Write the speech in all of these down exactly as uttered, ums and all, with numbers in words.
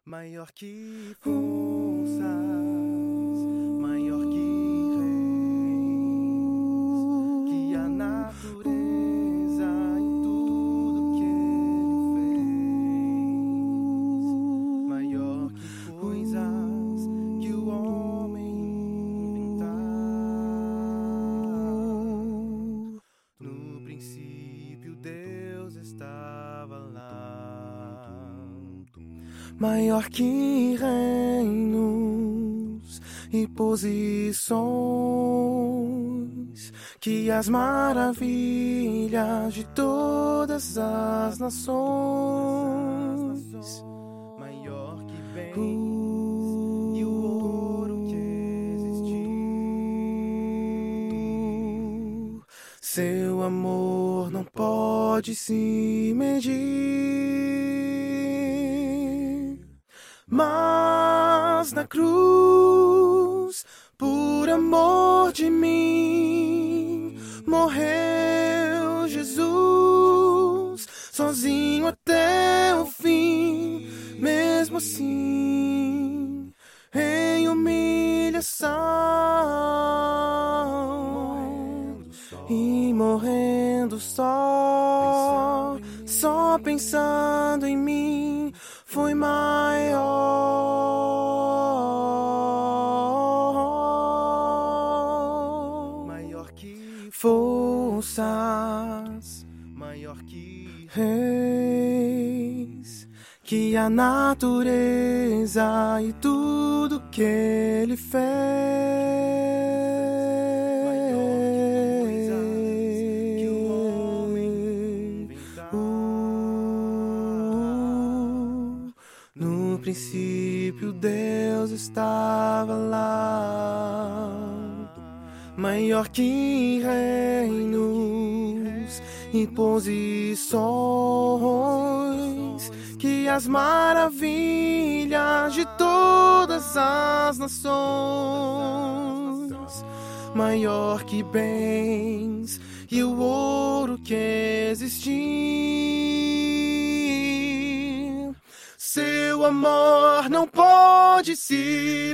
Maior que forças, maior que reis, que a natureza e tudo que ele fez, maior que coisas que o homem inventar. No princípio Deus estava lá. Maior que reinos e posições, que as maravilhas de todas as nações. Maior que bens uh, e o ouro que existiu. Seu amor não pode se medir. Mas na cruz, por amor de mim, morreu Jesus, sozinho até o fim. Mesmo assim, em humilhação e morrendo só, só pensando em mim, foi maior. Maior que forças, maior que reis, que a natureza e tudo que ele fez. No princípio Deus estava lá. Maior que reinos e posições, que as maravilhas de todas as nações. Maior que bens e o ouro que existir. Seu amor não pode se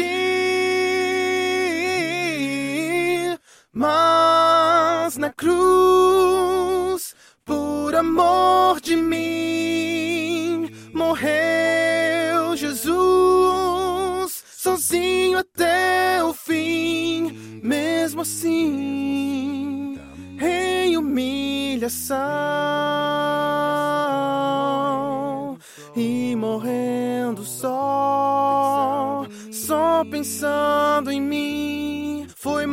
medir, mas na cruz, por amor de mim, morreu Jesus, sozinho até o fim. Mesmo assim, em humilhação e morrendo só, só pensando em mim, foi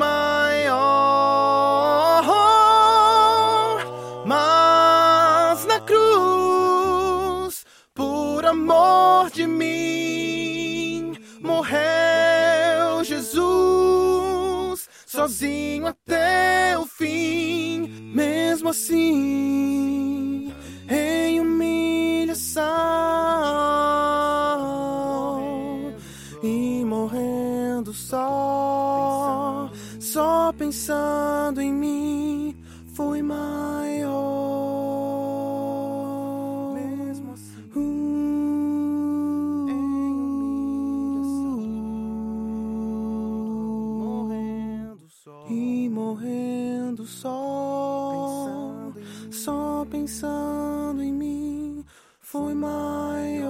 maior. Mas na cruz, por amor de mim, morreu Jesus, sozinho até o fim. Mesmo assim, em humilhação e morrendo só, só pensando em mim, foi maior. Mesmo assim, uh, em humilhação, morrendo só e morrendo só, pensando só pensando em mim, foi maior.